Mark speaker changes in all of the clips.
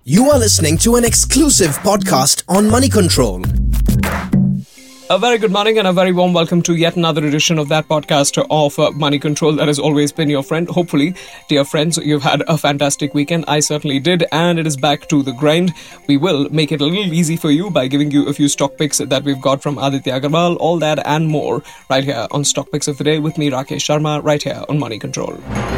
Speaker 1: You are listening to an exclusive podcast on Money Control.
Speaker 2: A very good morning and a very warm welcome to yet another edition of that podcast of Money Control that has always been your friend. Hopefully, dear friends, you've had a fantastic weekend. I certainly did, and it is back to the grind. We will make it a little easy for you by giving you a few stock picks that we've got from Aditya Agarwal, all that and more right here on Stock Picks of the Day with me, Rakesh Sharma, right here on Money Control.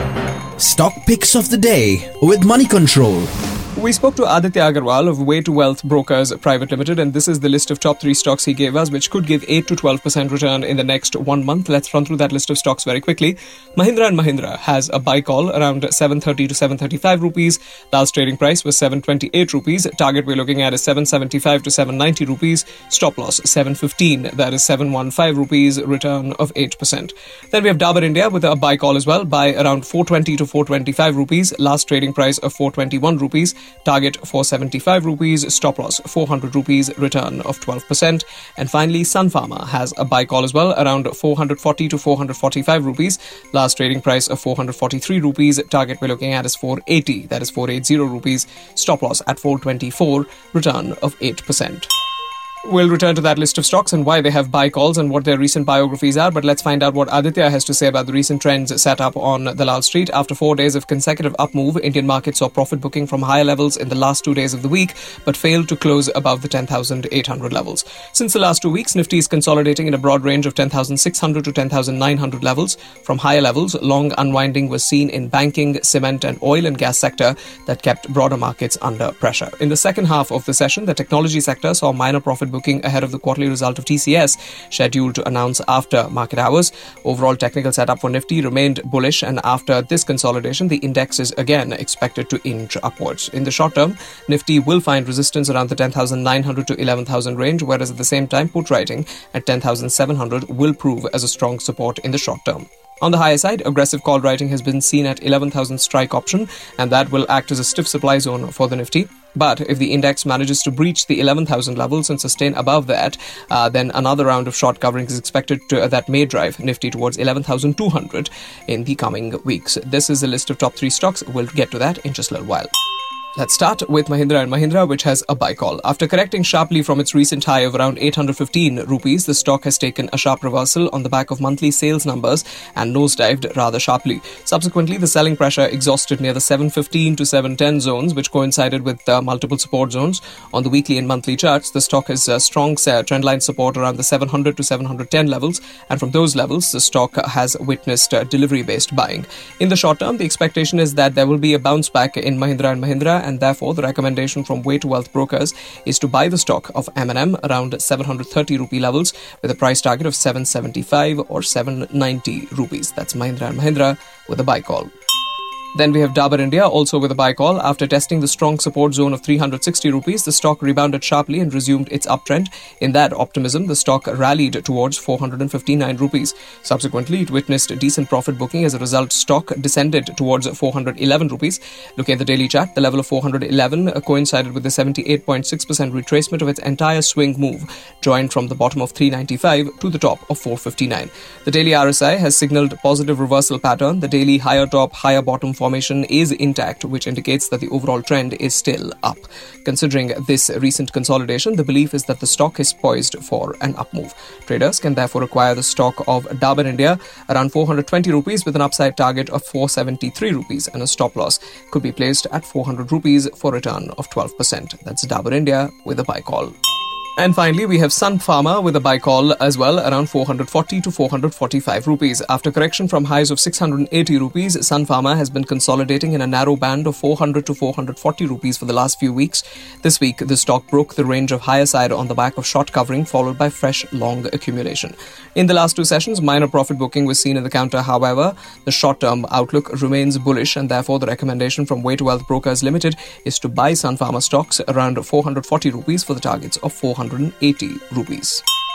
Speaker 1: Stock Picks of the Day with Money Control.
Speaker 2: We spoke to Aditya Agarwal of Way to Wealth Brokers Private Limited, and this is the list of top 3 stocks he gave us, which could give 8 to 12% return in the next 1 month. Let's run through that list of stocks very quickly. Mahindra & Mahindra has a buy call around 730 to 735 rupees. Last trading price was 728 rupees. Target we're looking at is 775 to 790 rupees. Stop loss 715, that is 715 rupees, return of 8%. Then we have Dabur India with a buy call as well, by around 420 to 425 rupees. Last trading price of 421 rupees. Target 475 rupees, stop loss 400 rupees, return of 12%. And finally, Sun Pharma has a buy call as well, around 440 to 445 rupees. Last trading price of 443 rupees. Target we're looking at is 480, that is 480 rupees. Stop loss at 424, return of 8%. We'll return to that list of stocks and why they have buy calls and what their recent biographies are, but let's find out what Aditya has to say about the recent trends set up on Dalal Street. After 4 days of consecutive up move, Indian markets saw profit booking from higher levels in the last 2 days of the week, but failed to close above the 10,800 levels. Since the last 2 weeks, Nifty is consolidating in a broad range of 10,600 to 10,900 levels. From higher levels, long unwinding was seen in banking, cement and oil and gas sector that kept broader markets under pressure. In the second half of the session, the technology sector saw minor profit booking ahead of the quarterly result of TCS, scheduled to announce after market hours. Overall technical setup for Nifty remained bullish, and after this consolidation, the index is again expected to inch upwards. In the short term, Nifty will find resistance around the 10,900 to 11,000 range, whereas at the same time, put writing at 10,700 will prove as a strong support in the short term. On the higher side, aggressive call writing has been seen at 11,000 strike option, and that will act as a stiff supply zone for the Nifty. But if the index manages to breach the 11,000 levels and sustain above that, then another round of short covering is expected that may drive Nifty towards 11,200 in the coming weeks. This is a list of top 3 stocks. We'll get to that in just a little while. Let's start with Mahindra & Mahindra, which has a buy call. After correcting sharply from its recent high of around 815 rupees, the stock has taken a sharp reversal on the back of monthly sales numbers and nosedived rather sharply. Subsequently, the selling pressure exhausted near the 715 to 710 zones, which coincided with multiple support zones. On the weekly and monthly charts, the stock has a strong trendline support around the 700 to 710 levels, and from those levels, the stock has witnessed delivery-based buying. In the short term, the expectation is that there will be a bounce back in Mahindra & Mahindra, and therefore the recommendation from Way to Wealth Brokers is to buy the stock of M&M around 730 rupee levels with a price target of 775 or 790 rupees. That's Mahindra & Mahindra with a buy call. Then we have Dabur India, also with a buy call. After testing the strong support zone of 360 rupees, the stock rebounded sharply and resumed its uptrend. In that optimism, the stock rallied towards 459 rupees. Subsequently, it witnessed decent profit booking. As a result, stock descended towards 411 rupees. Looking at the daily chart, the level of 411 coincided with the 78.6% retracement of its entire swing move, joined from the bottom of 395 to the top of 459. The daily RSI has signaled positive reversal pattern. The daily higher top, higher bottom formation is intact, which indicates that the overall trend is still up. Considering this recent consolidation, the belief is that the stock is poised for an up move. Traders can therefore acquire the stock of Dabur India around 420 rupees with an upside target of 473 rupees, and a stop loss could be placed at 400 rupees for a return of 12%. That's Dabur India with a buy call. And finally, we have Sun Pharma with a buy call as well, around 440 to 445 rupees. After correction from highs of 680 rupees, Sun Pharma has been consolidating in a narrow band of 400 to 440 rupees for the last few weeks. This week, the stock broke the range of higher side on the back of short covering, followed by fresh long accumulation. In the last 2 sessions, minor profit booking was seen in the counter. However, the short-term outlook remains bullish, and therefore the recommendation from Way to Wealth Brokers Limited is to buy Sun Pharma stocks around 440 rupees for the targets of 480 rupees.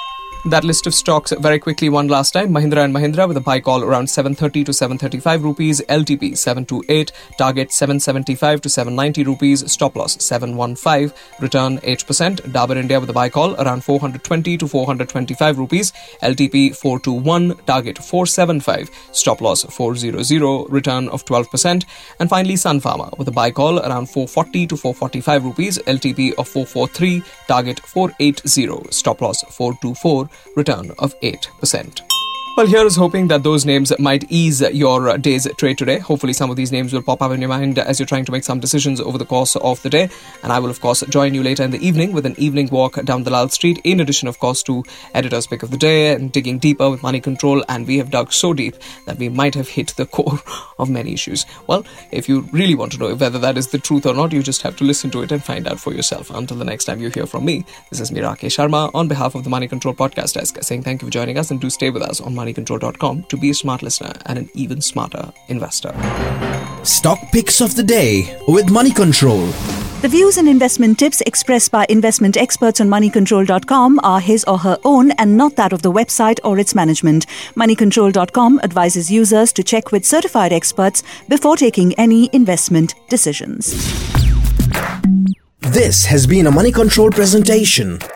Speaker 2: that list of stocks very quickly one last time. Mahindra & Mahindra with a buy call around 730 to 735 rupees, LTP 728, target 775 to 790 rupees, stop loss 715, return 8%. Dabur India with a buy call around 420 to 425 rupees, LTP 421, target 475, stop loss 400, return of 12%. And finally Sun Pharma with a buy call around 440 to 445 rupees, LTP of 443, target 480, stop loss 424, return of 8%. Well, here is hoping that those names might ease your day's trade today. Hopefully some of these names will pop up in your mind as you're trying to make some decisions over the course of the day. And I will, of course, join you later in the evening with an evening walk down Dalal Street, in addition, of course, to Editor's Pick of the Day and digging deeper with Money Control. And we have dug so deep that we might have hit the core of many issues. Well, if you really want to know whether that is the truth or not, you just have to listen to it and find out for yourself. Until the next time you hear from me, this is me, Rakesh Sharma, on behalf of the Money Control Podcast Desk, saying thank you for joining us, and do stay with us on moneycontrol.com to be a smart listener and an even smarter investor.
Speaker 1: Stock Picks of the Day with Money Control.
Speaker 3: The views and investment tips expressed by investment experts on moneycontrol.com are his or her own and not that of the website or its management. Moneycontrol.com advises users to check with certified experts before taking any investment decisions.
Speaker 1: This has been a Money Control presentation.